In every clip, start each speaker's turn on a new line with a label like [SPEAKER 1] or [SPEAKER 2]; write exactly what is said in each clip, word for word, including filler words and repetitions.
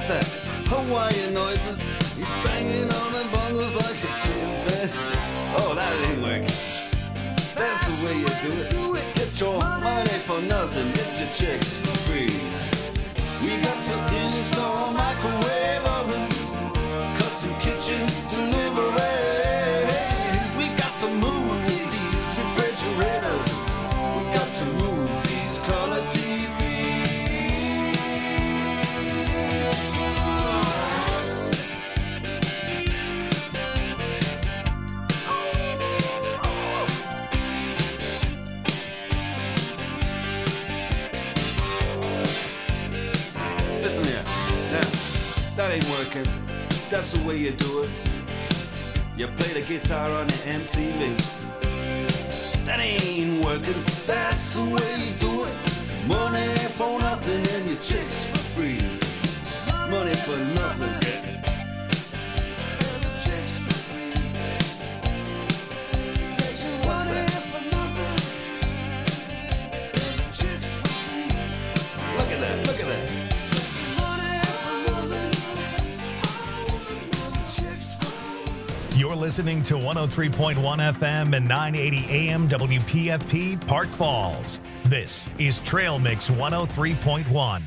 [SPEAKER 1] What's that? Hawaiian noises. He's banging on the bongos like a chimpanzee. Oh, that ain't working. That's the way you do it. Get your money for nothing. Get your chicks for free. We got to install microwave oven, custom kitchen deliveries. We got to move these refrigerators. We got to move these color T Vs. Listen here, now, that ain't working. That's the way you do it. You play the guitar on the M T V. That ain't working. That's the way you do it. Money for nothing and your chicks for free. Money for nothing. And the chicks for free. Get your money for nothing. And the chicks for free. Look at that, look at that.
[SPEAKER 2] You're listening to one oh three point one F M and nine eighty A M W P F P Park Falls. This is Trail Mix one oh three point one.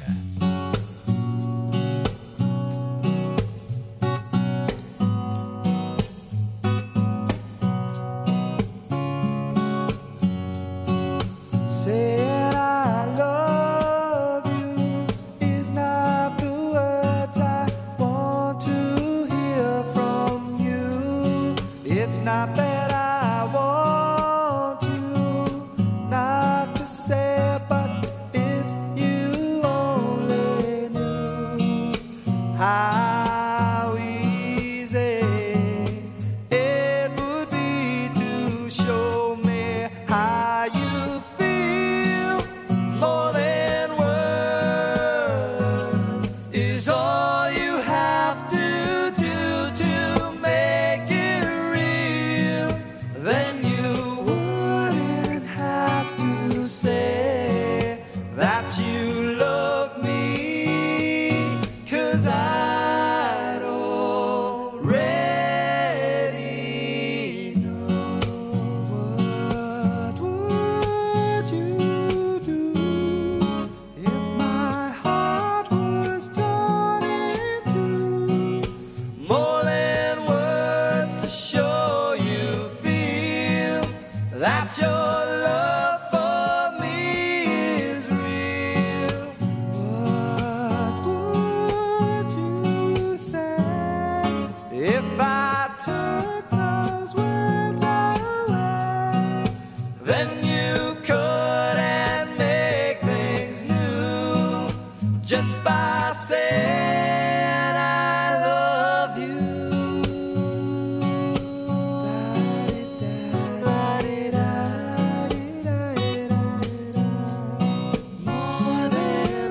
[SPEAKER 3] Said I love you is not the words I want to hear from you. It's not that I want you not to say, but if you only knew how easy it would be to show me how you feel. More than words is all you have to do to make it real. Then you wouldn't have to say that you love me, 'cause I'd already know. What would you do if my heart was torn in two? More than words to show you feel that your love for me is real. What would you say if I took those words away? Then you couldn't make things new just by saying I love you. More than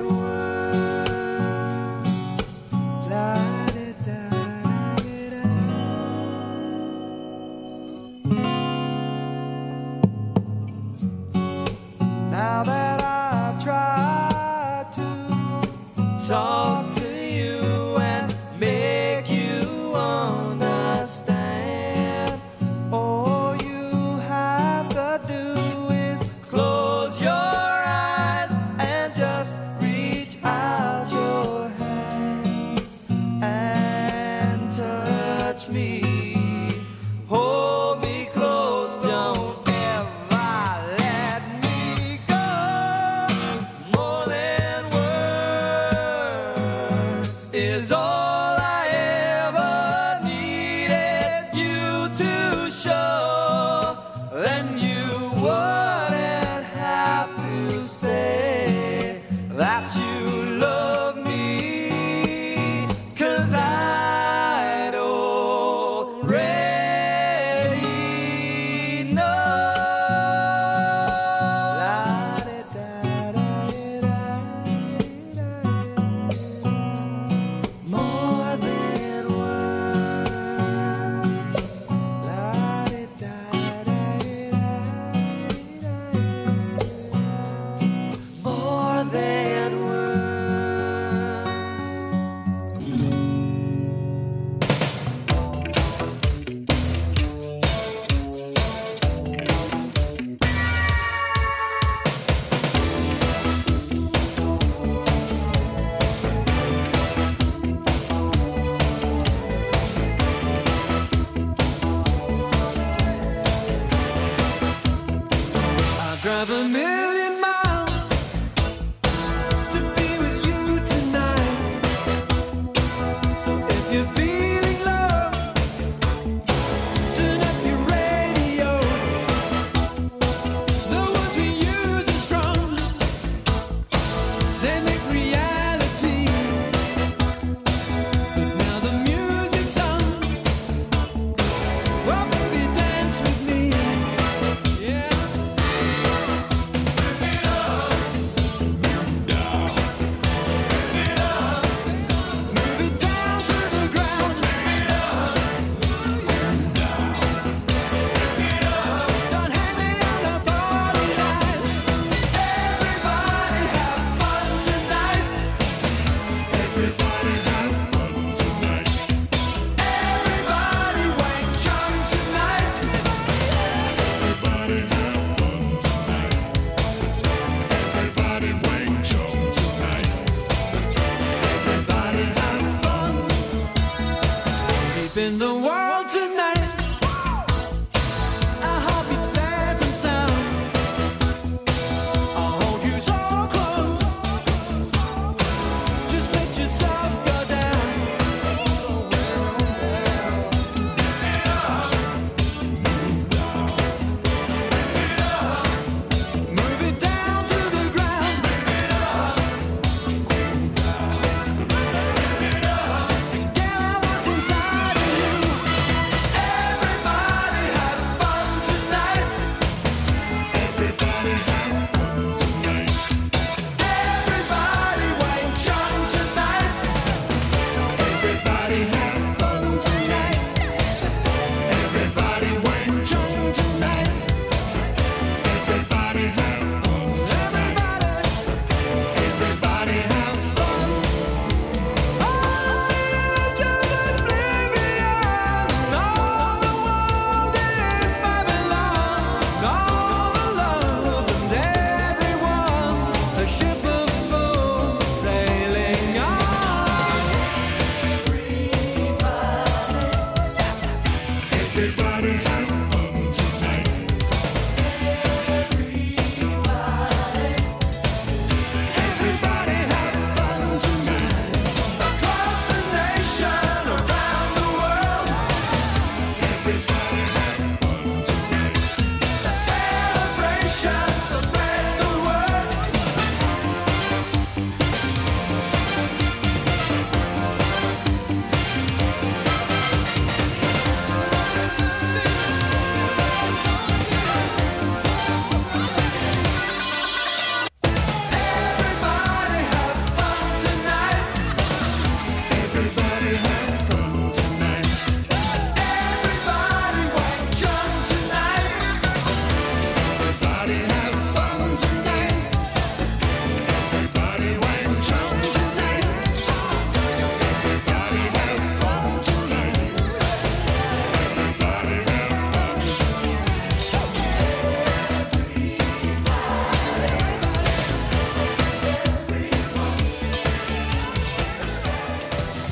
[SPEAKER 3] words. Now that I've tried to talk to you and make you understand, all you have to do is close your eyes and just reach out your hands and touch me. Hold me close, don't ever let me go. More than words is all I ever needed you to show. Then you wouldn't have to say that you love me, 'cause I'd already know. More than words. More than words.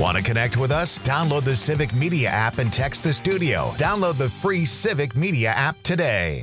[SPEAKER 2] Want to connect with us? Download the Civic Media app and text the studio. Download the free Civic Media app today.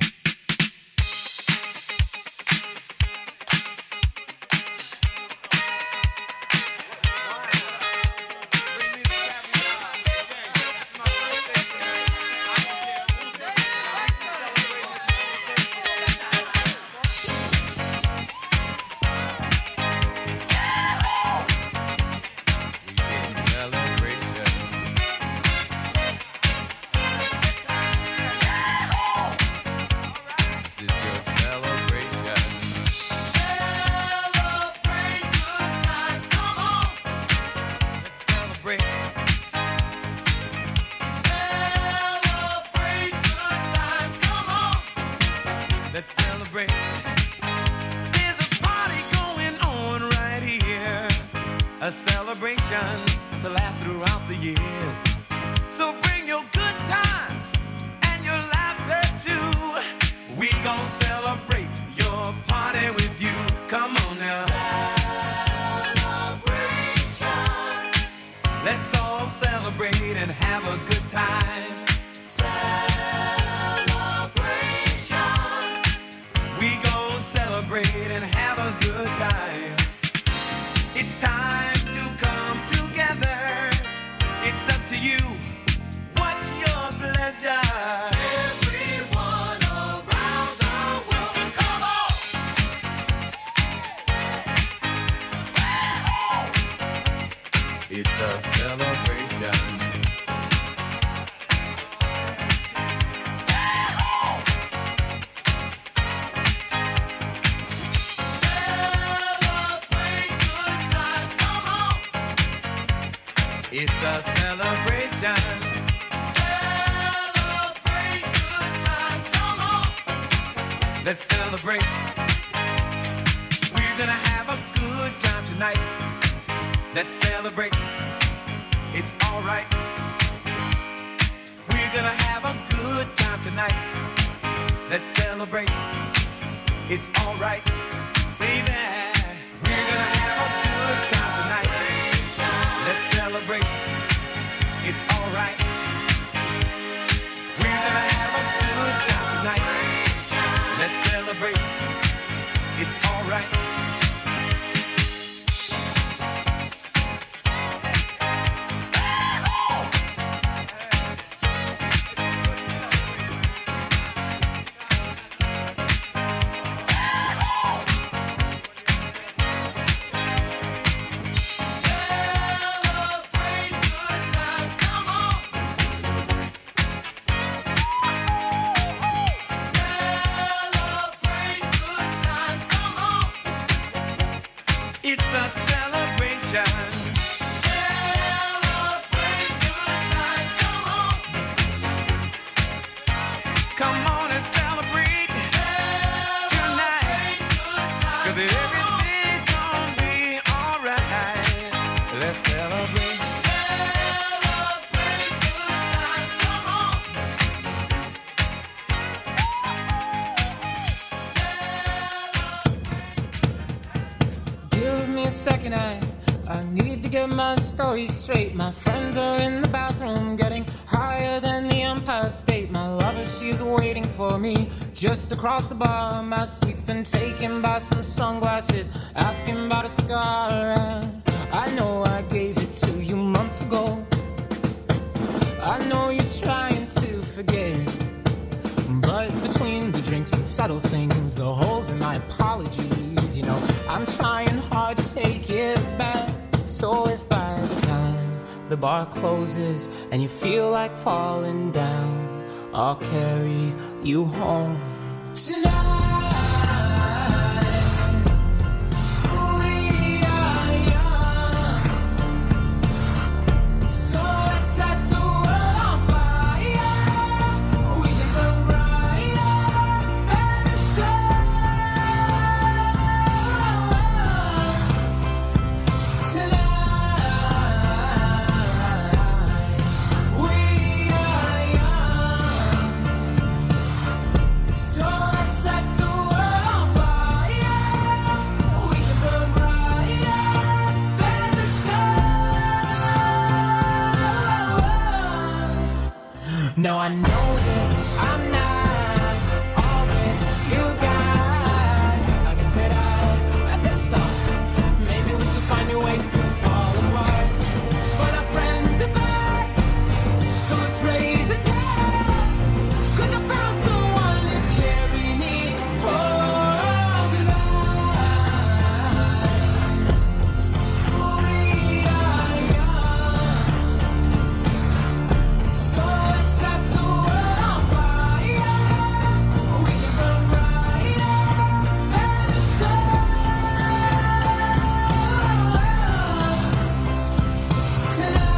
[SPEAKER 4] Second, I, I need to get my story straight. My friends are in the bathroom getting higher than the Empire State. My lover, she's waiting for me just across the bar. My seat's been taken by some sunglasses, asking about a scar. And I know I gave it to you months ago. I know you're trying to forget, but between the drinks and subtle things, the holes in my apologies, you know, I'm trying hard to take it back. So if by the time the bar closes and you feel like falling down, I'll carry you home tonight. No, I know that I'm not all that you got. Like I said, I, I just thought maybe we could find new ways to fall apart. But our friends are back, so let's raise a town. Cause I found someone to carry me home tonight. We are young, so let's set the world on fire. We can burn brighter than the sun tonight.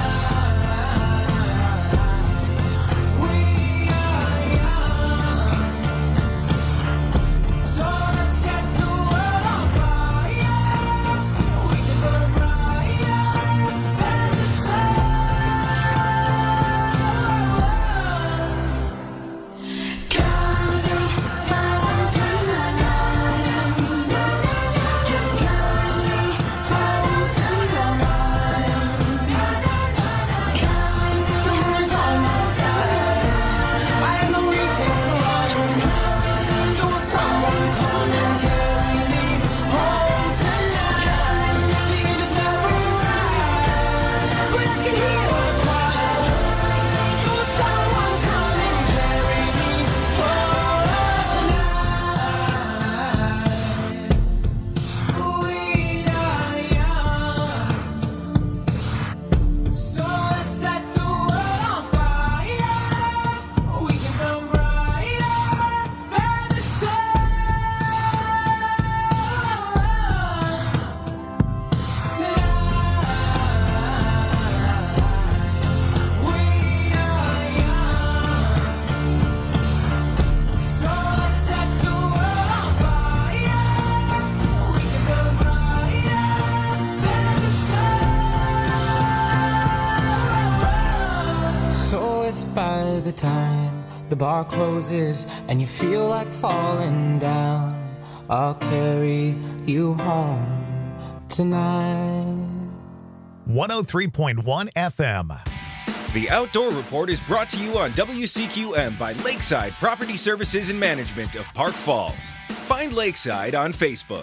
[SPEAKER 4] We are young, so let's set the world on fire. We can burn brighter than the sun. Count me home tonight. Just count me home tonight. Count me home tonight. I have no reason to run. So will someone come and carry me home tonight? The end is never right, but I can hear the cry. So will someone come and carry me home tonight? We are young, so let's set the world on fire. We can burn brighter than the sun tonight. We are young, so let's set the world on fire. We can burn brighter than the sun. So if by the time the bar closes and you feel like falling down, I'll carry you home tonight.
[SPEAKER 2] one oh three point one F M.
[SPEAKER 5] The Outdoor Report is brought to you on W C Q M by Lakeside Property Services and Management of Park Falls. Find Lakeside on Facebook.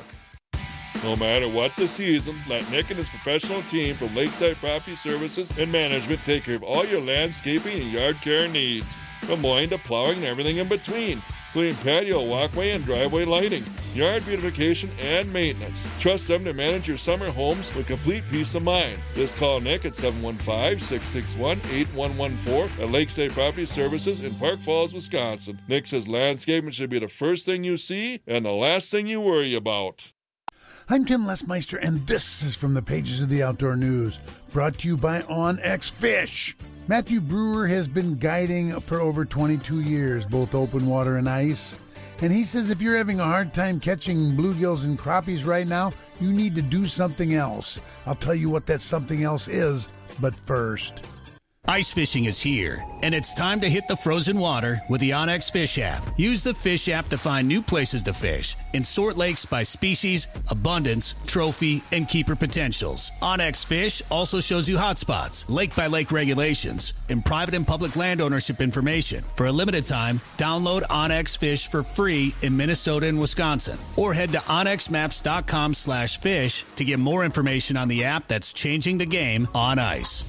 [SPEAKER 6] No matter what the season, let Nick and his professional team from Lakeside Property Services and Management take care of all your landscaping and yard care needs, from mowing to plowing and everything in between, including patio, walkway, and driveway lighting, yard beautification, and maintenance. Trust them to manage your summer homes with complete peace of mind. Just call Nick at seven one five, six six one, eight one one four at Lakeside Property Services in Park Falls, Wisconsin. Nick says landscaping should be the first thing you see and the last thing you worry about.
[SPEAKER 7] I'm Tim Lesmeister, and this is from the pages of the Outdoor News, brought to you by OnX Fish. Matthew Brewer has been guiding for over twenty-two years, both open water and ice. And he says if you're having a hard time catching bluegills and crappies right now, you need to do something else. I'll tell you what that something else is, but first.
[SPEAKER 8] Ice fishing is here, and it's time to hit the frozen water with the OnX Fish app. Use the Fish app to find new places to fish and sort lakes by species, abundance, trophy, and keeper potentials. OnX Fish also shows you hotspots, lake-by-lake regulations, and private and public land ownership information. For a limited time, download OnX Fish for free in Minnesota and Wisconsin, or head to onxmaps.com slash fish to get more information on the app that's changing the game on ice.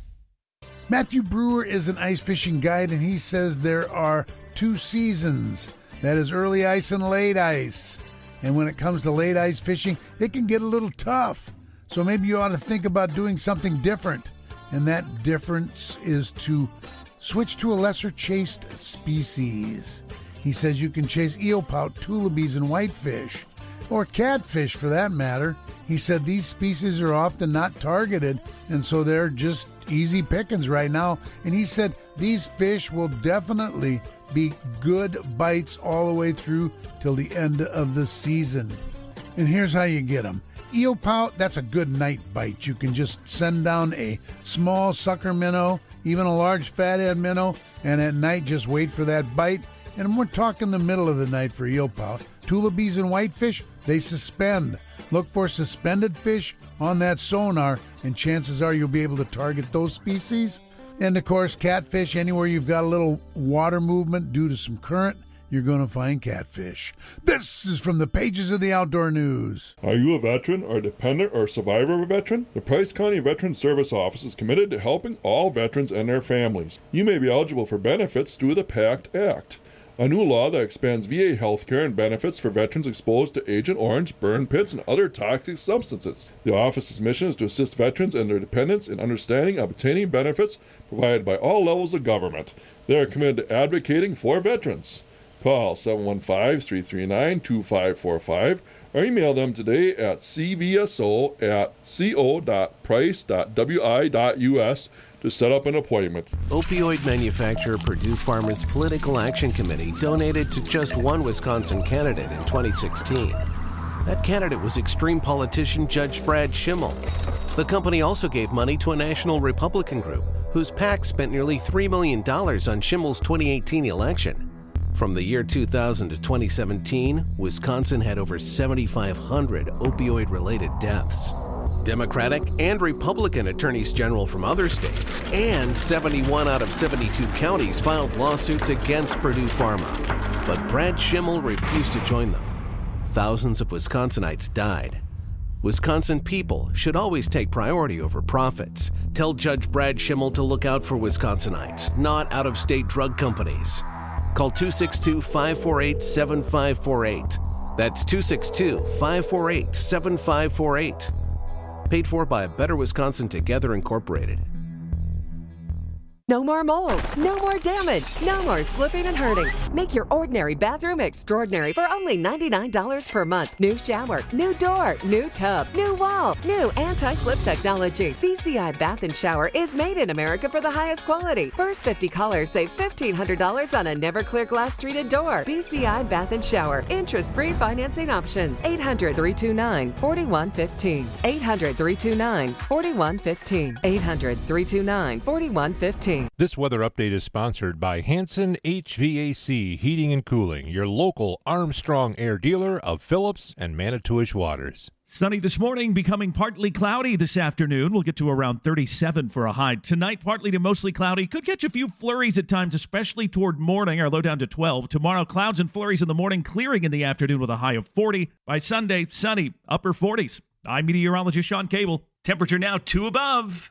[SPEAKER 7] Matthew Brewer is an ice fishing guide, and he says there are two seasons. That is early ice and late ice. And when it comes to late ice fishing, it can get a little tough. So maybe you ought to think about doing something different. And that difference is to switch to a lesser chased species. He says you can chase eelpout, tullibees, and whitefish, or catfish for that matter. He said these species are often not targeted, and so they're just easy pickings right now. And he said these fish will definitely be good bites all the way through till the end of the season. And here's how you get them. Eelpout, that's a good night bite. You can just send down a small sucker minnow, even a large fathead minnow, and at night just wait for that bite. And we're talking the middle of the night for eelpout. Tullibees and whitefish, they suspend. Look for suspended fish on that sonar, and chances are you'll be able to target those species. And, of course, catfish, anywhere you've got a little water movement due to some current, you're going to find catfish. This is from the pages of the Outdoor News.
[SPEAKER 6] Are you a veteran or a dependent or survivor of a veteran? The Price County Veteran Service Office is committed to helping all veterans and their families. You may be eligible for benefits through the PACT Act, a new law that expands V A health care and benefits for veterans exposed to Agent Orange, burn pits, and other toxic substances. The office's mission is to assist veterans and their dependents in understanding and obtaining benefits provided by all levels of government. They are committed to advocating for veterans. Call seven one five, three three nine, two five four five or email them today at c v s o at co dot price dot w i dot u s to set up an appointment.
[SPEAKER 9] Opioid manufacturer Purdue Pharma's Political Action Committee donated to just one Wisconsin candidate in twenty sixteen. That candidate was extreme politician Judge Brad Schimmel. The company also gave money to a national Republican group whose PAC spent nearly three million dollars on Schimmel's twenty eighteen election. From the year two thousand to twenty seventeen, Wisconsin had over seven thousand five hundred opioid-related deaths. Democratic and Republican attorneys general from other states and seventy-one out of seventy-two counties filed lawsuits against Purdue Pharma. But Brad Schimmel refused to join them. Thousands of Wisconsinites died. Wisconsin people should always take priority over profits. Tell Judge Brad Schimmel to look out for Wisconsinites, not out-of-state drug companies. Call two six two, five four eight, seven five four eight. That's two six two, five four eight, seven five four eight. Paid for by Better Wisconsin Together Incorporated.
[SPEAKER 10] No more mold, no more damage, no more slipping and hurting. Make your ordinary bathroom extraordinary for only ninety-nine dollars per month. New shower, new door, new tub, new wall, new anti-slip technology. B C I Bath and Shower is made in America for the highest quality. First fifty callers save fifteen hundred dollars on a Never-Clear glass treated door. B C I Bath and Shower. Interest-free financing options. eight hundred, three two nine, four one one five. eight hundred, three two nine, four one one five. eight hundred, three two nine, four one one five.
[SPEAKER 11] This weather update is sponsored by Hanson H V A C Heating and Cooling, your local Armstrong Air dealer of Phillips and Manitowish waters.
[SPEAKER 12] Sunny this morning, becoming partly cloudy this afternoon. We'll get to around thirty-seven for a high. Tonight, partly to mostly cloudy. Could catch a few flurries at times, especially toward morning. Our low down to twelve. Tomorrow, clouds and flurries in the morning, clearing in the afternoon with a high of forty. By Sunday, sunny, upper forties. I'm meteorologist Sean Cable. Temperature now two above.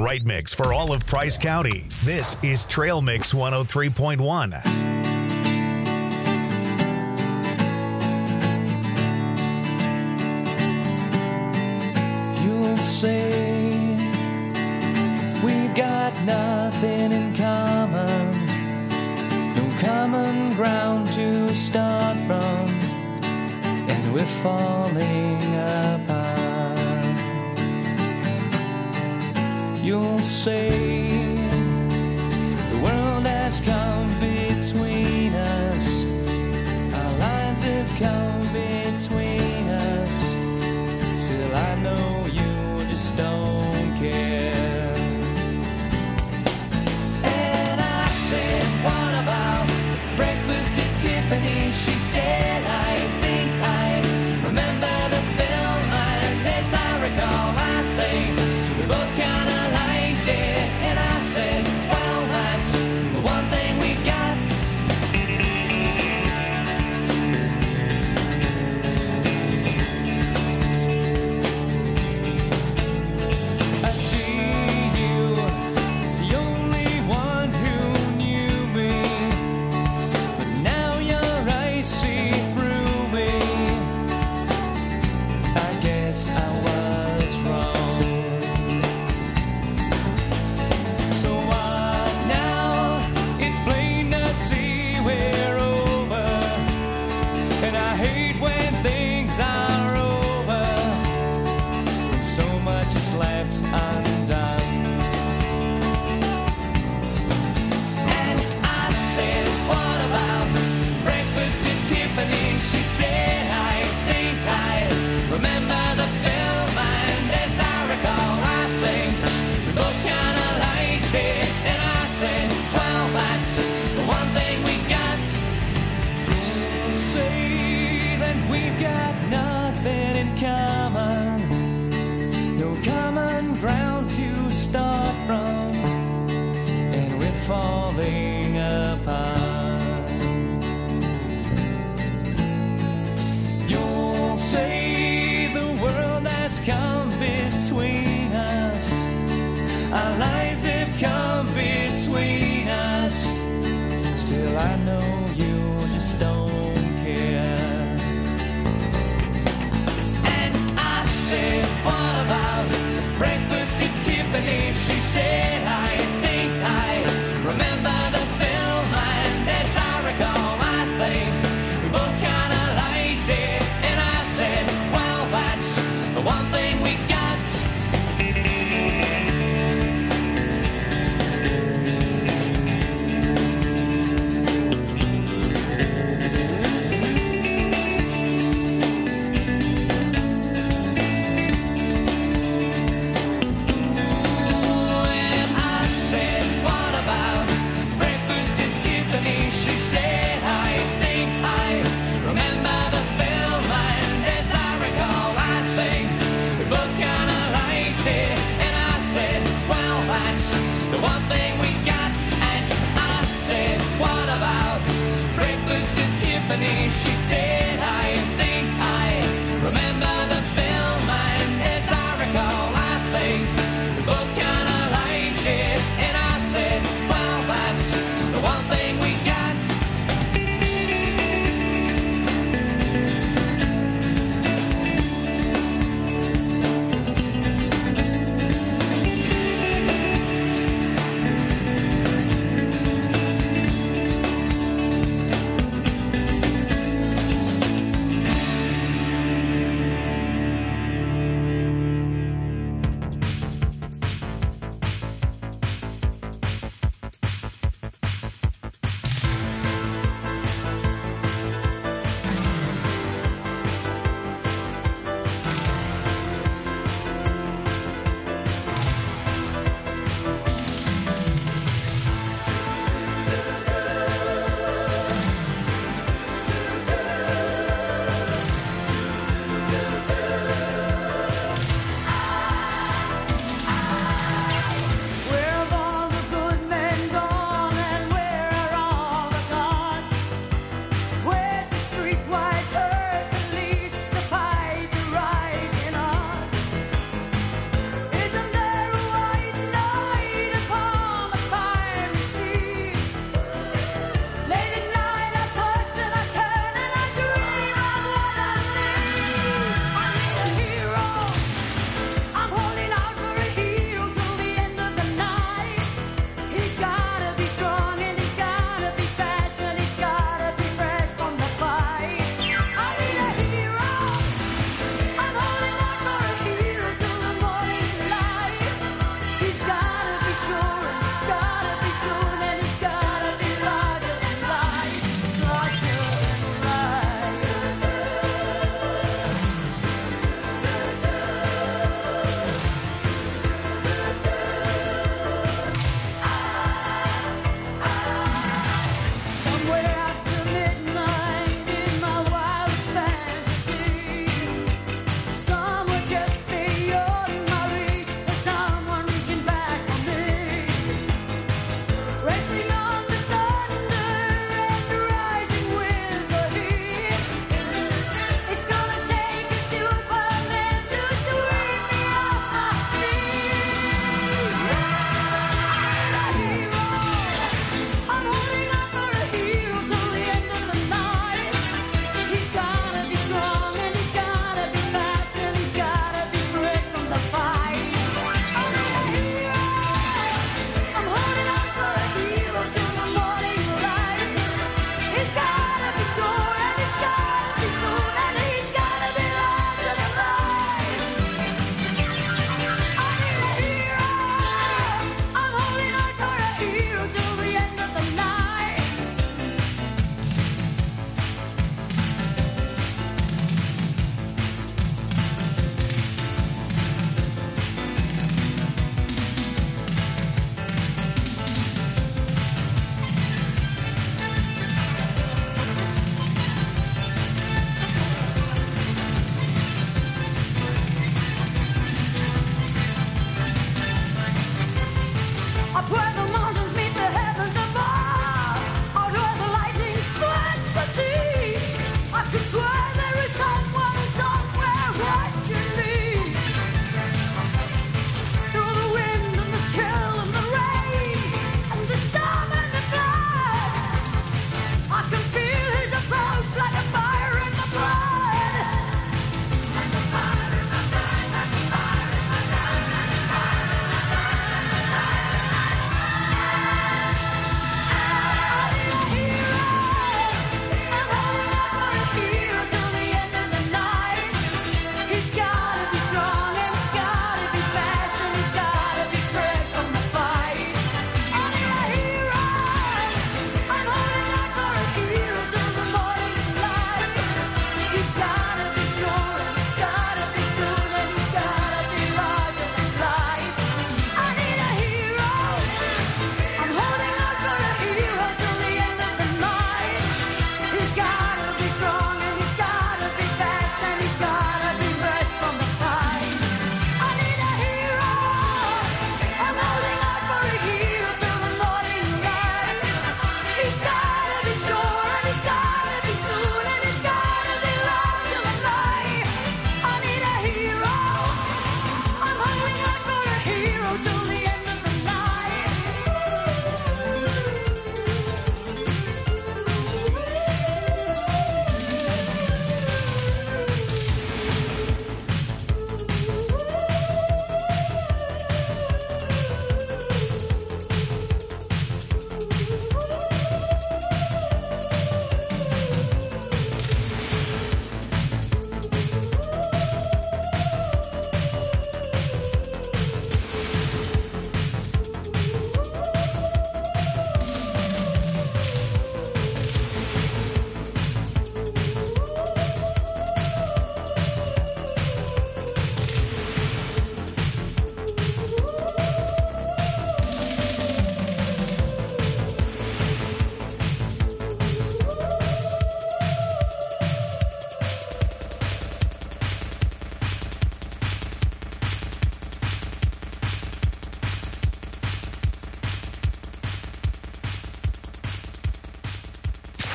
[SPEAKER 2] right mix for all of Price County. This is Trail Mix one oh three point one.
[SPEAKER 3] You'll say we've got nothing in common, no common ground to start from, and we're falling apart. You'll say the world has come between us, our lives have come between us. Still I know you just don't care. And I said, what about breakfast at Tiffany? She said, I think I remember the film, and as I recall, I think we both kinda liked it. And I said, well, that's the one thing we got. I see you, the only one who knew me, but now your eyes see through me. I guess I was wrong. So what now? It's plain to see we're over, and I hate when things are over, when so much is left undone. And I said, what about breakfast at Tiffany? She said, I think I remember the film, and as I recall, I think we both kinda liked it. And I said, well, that's the one thing we got. Say that we've got nothing in common, no common ground to start from, and we're falling apart. You'll say the world has come between us, our lives have come between us. Still I know you just don't care. And I said, what about breakfast at Tiffany? She said, I think I remember the film, and as I recall, I think we both kinda liked it. And I said, well, that's the one thing we got. And I said, what about breakfast at Tiffany? She said, I think I remember the film, and as I recall, I think we both kinda liked it. And I said, well, that's the one thing we got. And I said, what about breakfast at Tiffany? She said, I think I remember the film, and as I recall, I think we both kinda liked it. And I said, well, that's the one thing we got.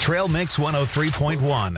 [SPEAKER 2] Trail Mix one oh three point one.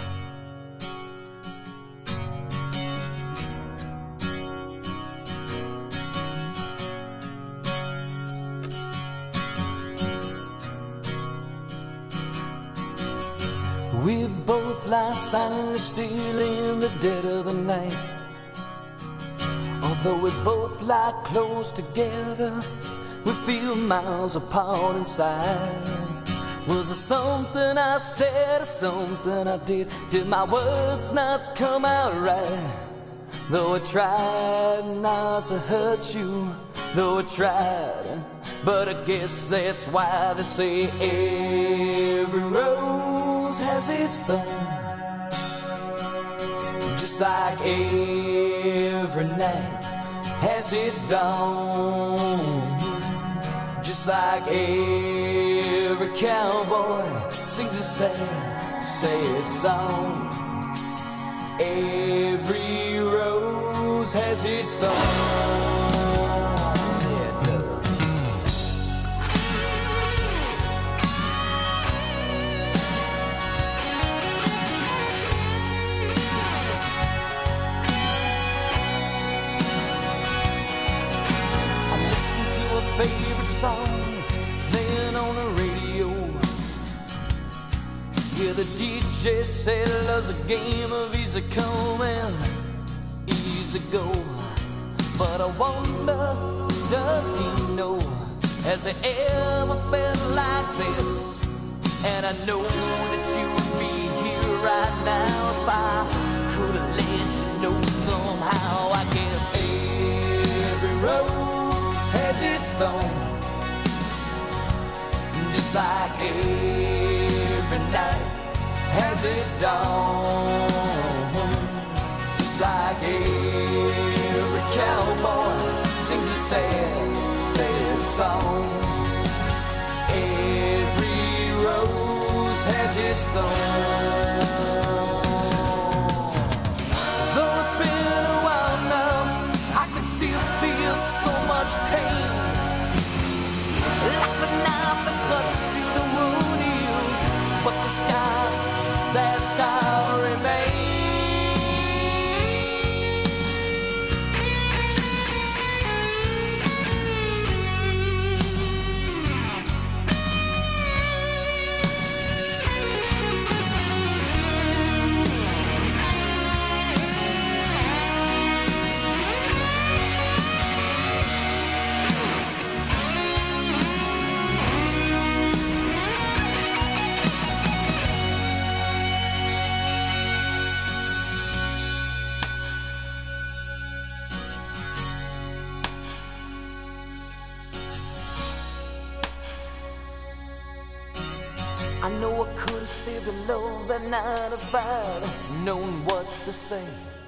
[SPEAKER 3] We both lie silently still in the dead of the night. Although we both lie close together, we feel miles apart inside. Was it something I said or something I did? Did my words not come out right? Though I tried not to hurt you, though I tried, but I guess that's why they say every rose has its thorn. Just like every night has its dawn. Just like every cowboy sings a sad, sad song. Every rose has its thorn. Favorite song playing on the radio. Yeah, the D J said love's a game of easy come and easy go. But I wonder, does he know? Has he ever felt like this? And I know that you would be here right now if I could have let you know somehow. I guess every rose has its thorn. Just like every night has its dawn. Just like every cowboy sings a sad, sad song. Every rose has its thorn. Though it's been a while now, I can still feel so much pain. Like the knife that cuts you, the wound heals, but the scar, that scar remains. I know I could have saved the love that night if I'd known what to say.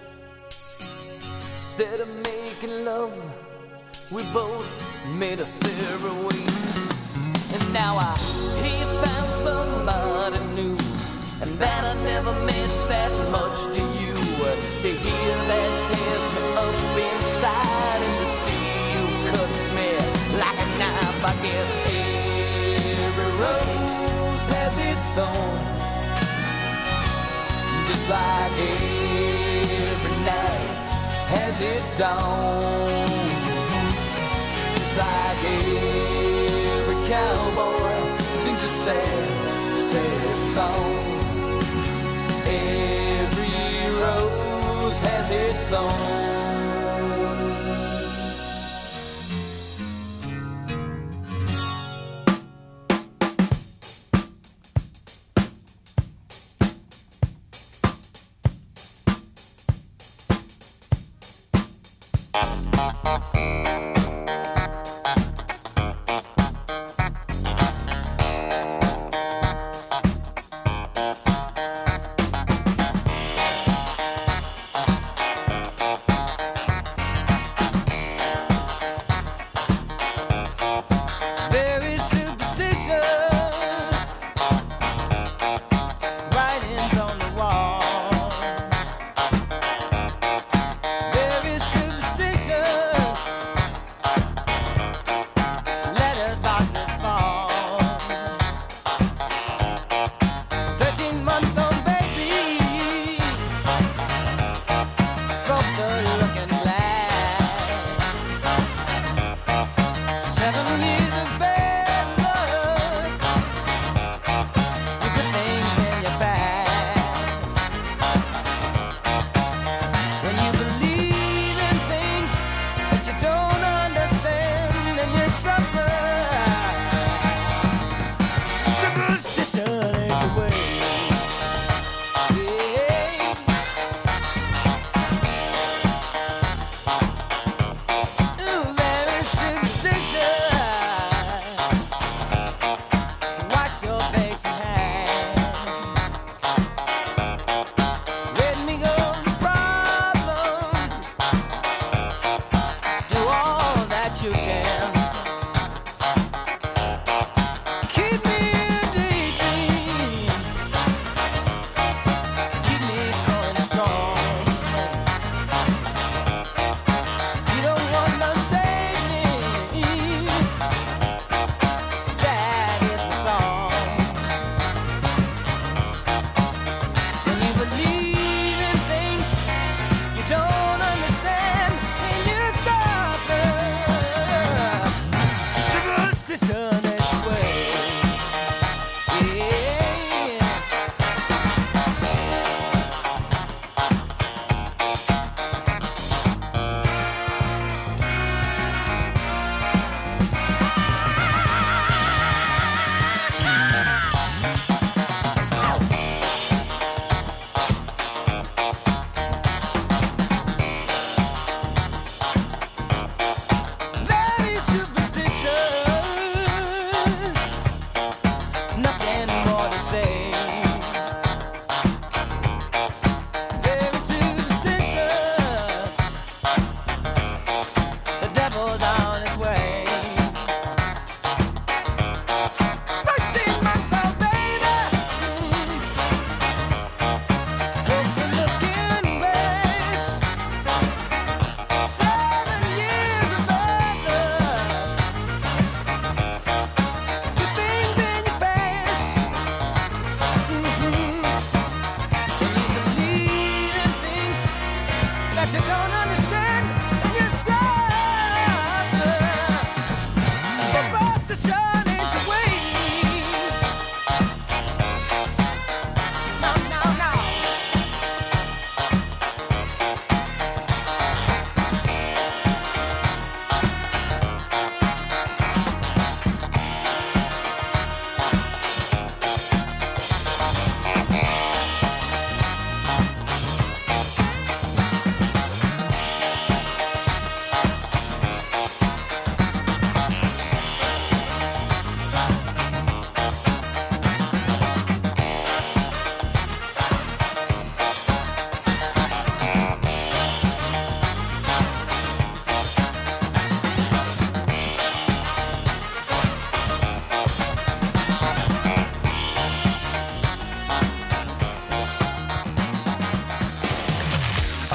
[SPEAKER 3] Instead of making love, we both made us separate ways. And now I hear you found somebody new, and that I never meant that much to you. To hear that tears me up inside, and to see you cuts me like a knife. I guess every rose has its thorn. Just like every night has its dawn. Just like every cowboy sings a sad, sad song. Every rose has its thorn. Superstitious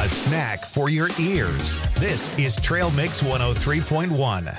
[SPEAKER 2] snack for your ears. This is Trail Mix one oh three point one.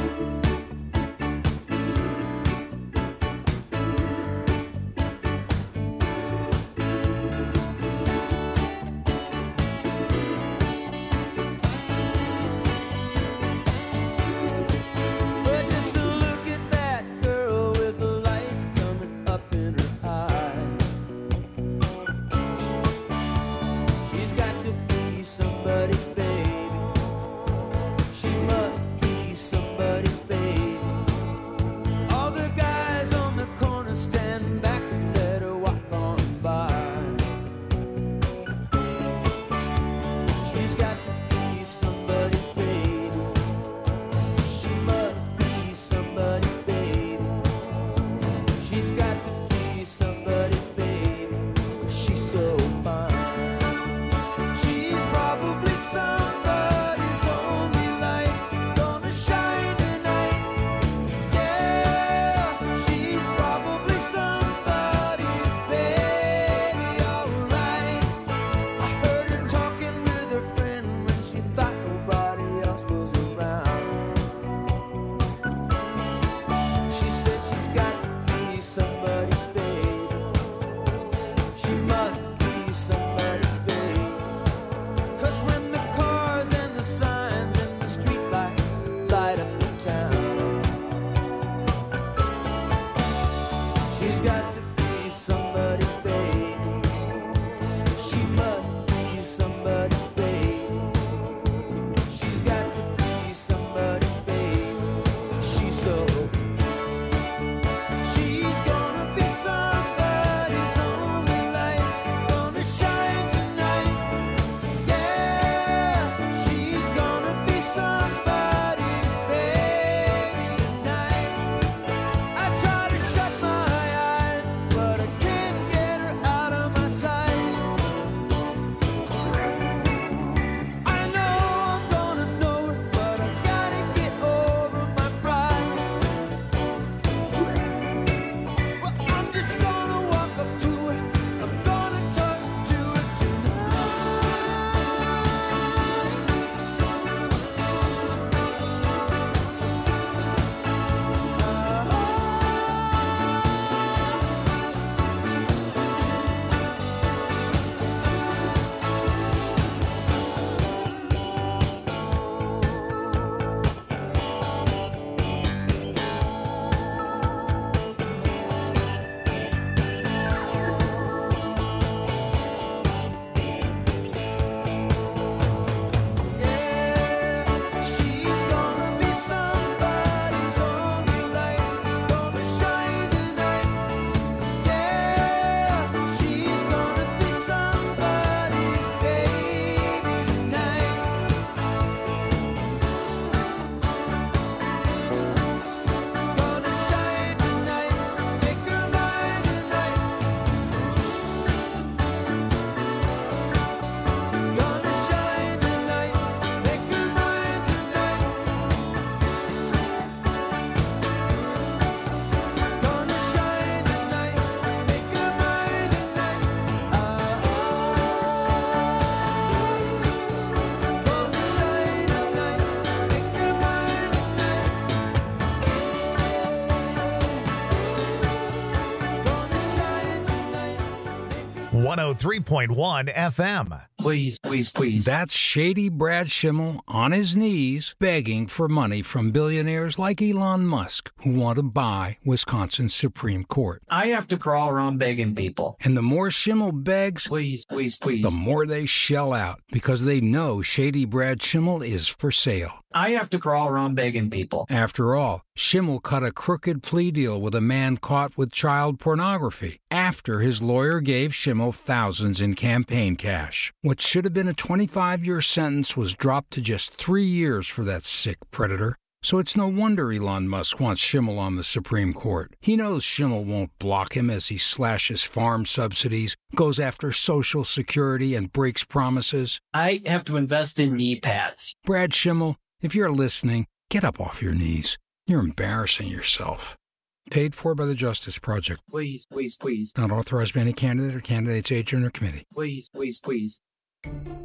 [SPEAKER 2] one oh three point one F M.
[SPEAKER 13] Please, please, please.
[SPEAKER 14] That's Shady Brad Schimmel on his knees begging for money from billionaires like Elon Musk who want to buy Wisconsin's Supreme Court.
[SPEAKER 13] I have to crawl around begging people.
[SPEAKER 14] And the more Schimmel begs,
[SPEAKER 13] please, please, please,
[SPEAKER 14] the more they shell out because they know Shady Brad Schimmel is for sale.
[SPEAKER 13] I have to crawl around begging people.
[SPEAKER 14] After all, Schimmel cut a crooked plea deal with a man caught with child pornography after his lawyer gave Schimmel thousands in campaign cash. What should have been a twenty-five-year sentence was dropped to just three years for that sick predator. So it's no wonder Elon Musk wants Schimmel on the Supreme Court. He knows Schimmel won't block him as he slashes farm subsidies, goes after Social Security, and breaks promises.
[SPEAKER 13] I have to invest in knee pads.
[SPEAKER 14] Brad Schimmel, if you're listening, get up off your knees. You're embarrassing yourself. Paid for by the Justice Project.
[SPEAKER 13] Please, please, please.
[SPEAKER 14] Not authorized by any candidate or candidate's agent or committee.
[SPEAKER 13] Please, please, please.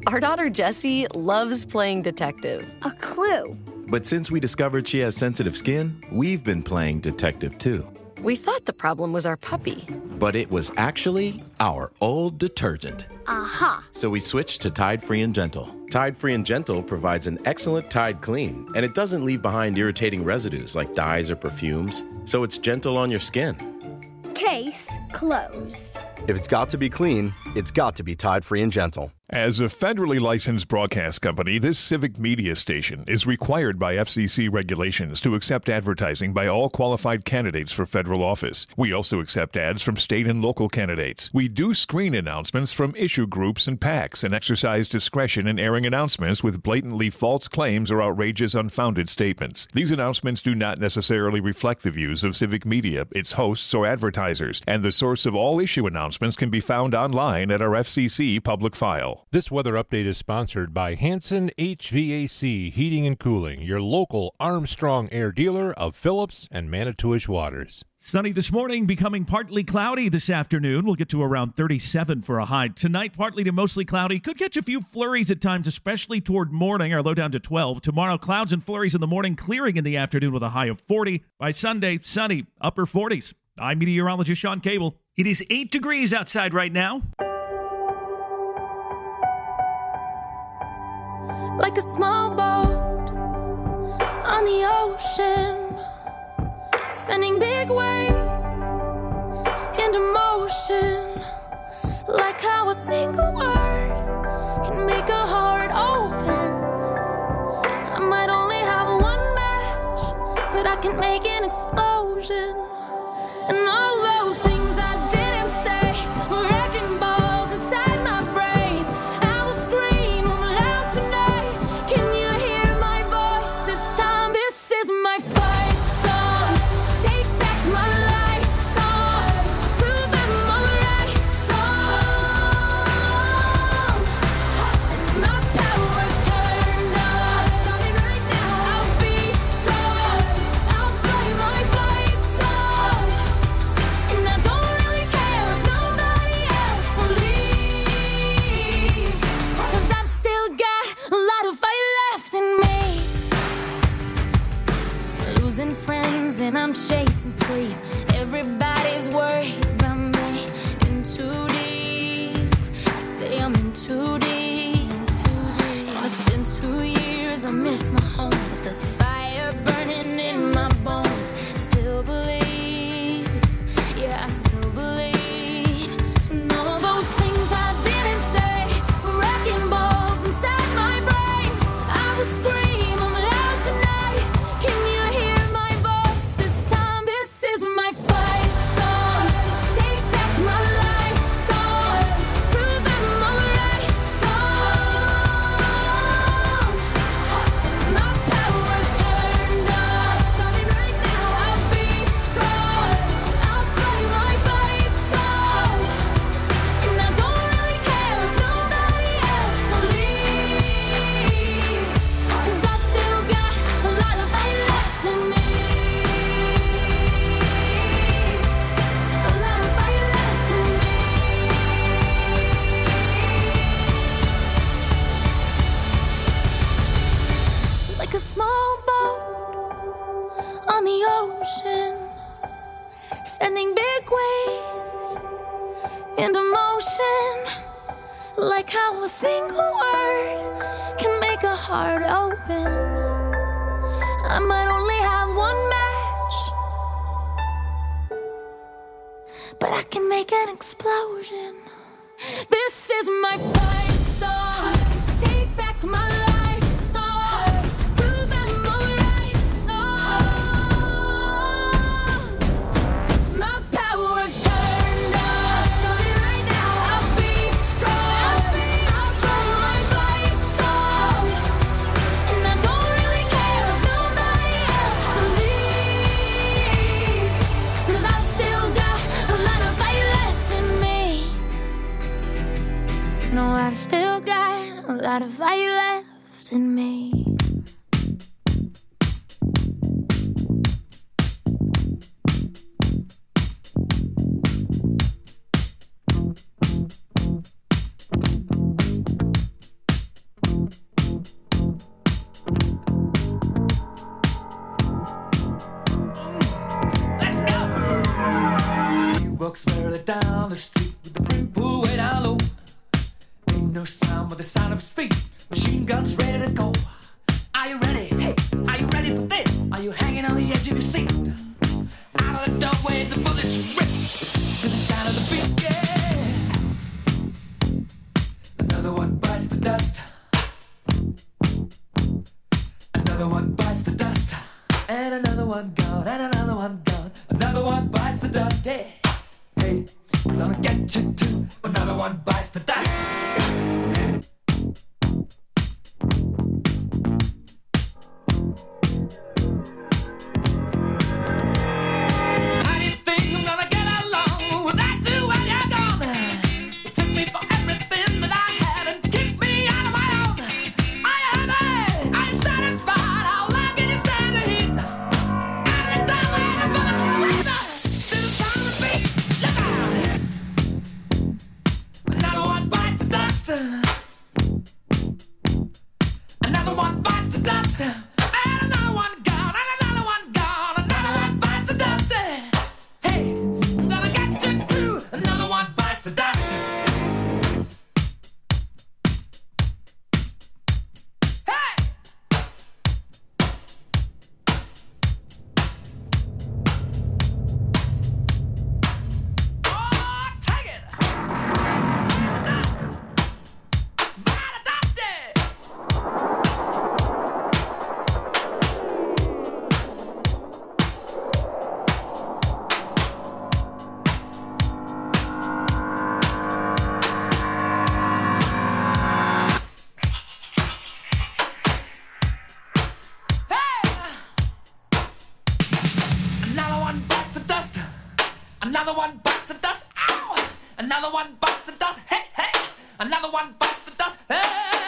[SPEAKER 10] Our daughter Jessie loves playing detective.
[SPEAKER 15] A clue.
[SPEAKER 16] But since we discovered she has sensitive skin, we've been playing detective too.
[SPEAKER 10] We thought the problem was our puppy.
[SPEAKER 16] But it was actually our old detergent.
[SPEAKER 15] Aha.
[SPEAKER 16] So we switched to Tide Free and Gentle. Tide Free and Gentle provides an excellent Tide clean, and it doesn't leave behind irritating residues like dyes or perfumes, so it's gentle on your skin.
[SPEAKER 15] Case closed.
[SPEAKER 17] If it's got to be clean, it's got to be Tide Free and Gentle.
[SPEAKER 18] As a federally licensed broadcast company, this civic media station is required by F C C regulations to accept advertising by all qualified candidates for federal office. We also accept ads from state and local candidates. We do screen announcements from issue groups and PACs and exercise discretion in airing announcements with blatantly false claims or outrageous unfounded statements. These announcements do not necessarily reflect the views of civic media, its hosts, or advertisers, and the source of all issue announcements can be found online at our F C C public file.
[SPEAKER 11] This weather update is sponsored by Hanson H V A C Heating and Cooling, your local Armstrong Air dealer of Phillips and Manitowish Waters.
[SPEAKER 12] Sunny this morning, becoming partly cloudy this afternoon. We'll get to around thirty-seven for a high. Tonight, partly to mostly cloudy. Could catch a few flurries at times, especially toward morning. Our low down to twelve. Tomorrow, clouds and flurries in the morning, clearing in the afternoon with a high of forty. By Sunday, sunny, upper forties. I'm meteorologist Sean Cable. It is eight degrees outside right now.
[SPEAKER 19] Like a small boat on the ocean, sending big waves into motion. Like how a single word can make a heart open. I might only have one match, but I can make an explosion. And all those things I didn't say were wrecking balls inside my brain. I will scream loud tonight. Can you hear my voice this time? This is my fight song. Take back my life song. Prove I'm alright song. My power's turned on. Starting right now. I'll be strong. I'll play my fight song. And I don't really care if nobody else believes. 'Cause I've still got a lot of fight left in me. Losing friends and I'm chasing sleep. Everybody's worried about me. In too deep. I say I'm in too deep. And it's been two years. I miss my home, but there's a fire burning in my bones. Still believe. Yeah, I still believe. And all those things I didn't say were wrecking balls inside my brain. I will scream I'm loud tonight. Can you hear my voice this time? This is my fight song. Take back my life song. Prove I'm alright song. My power's turned on. Starting right now. I'll be strong. I'll play my fight song. And I don't really care if nobody else believes. 'Cause I've still got a lot of fight left in me. A lot of fight left in me. Like a small boat on the ocean, sending big waves into motion. Like how a single word can make a heart open. I might only have one match, but I can make an explosion. This is my fight song. Take back my life song. Prove I'm alright song. My power's turned on. Starting right now. I'll be strong. I'll play my fight song. And I don't really care if nobody else believes. 'Cause I've still got a lot of fight left in me. No, I've still got a lot of fight left in me.
[SPEAKER 3] No sound but the sound of his feet. Machine guns ready to go. Are you ready? Hey, are you ready for this? Are you hanging on the edge of your seat? Out of the doorway, the bullets rip to the sound of the beat. Yeah. Another one bites the dust. Another one bites the dust. And another one gone. And another one gone. Another one bites the dust. Hey, hey, I'm gonna get you too. Another one bites the dust. How do you think I'm gonna get along without you when you're gone? You took me for everything that I had and kicked me out of my own. Are you happy? Are you satisfied? How long can you stand the heat? Out of the doorway, the bullets rip to the sound of the beat. Look out! Another one bites the dust. Another one bites the dust. And another one gone. And another one gone. Another one bites the dust. Hey, I'm gonna get you too. Another one bites the dust. Hey! Oh, take it! Dust! Bite the dust! Another one bites the dust. Another one bites the dust. Ow! Another one bites the dust. Hey, hey! Another one bites the dust. Hey!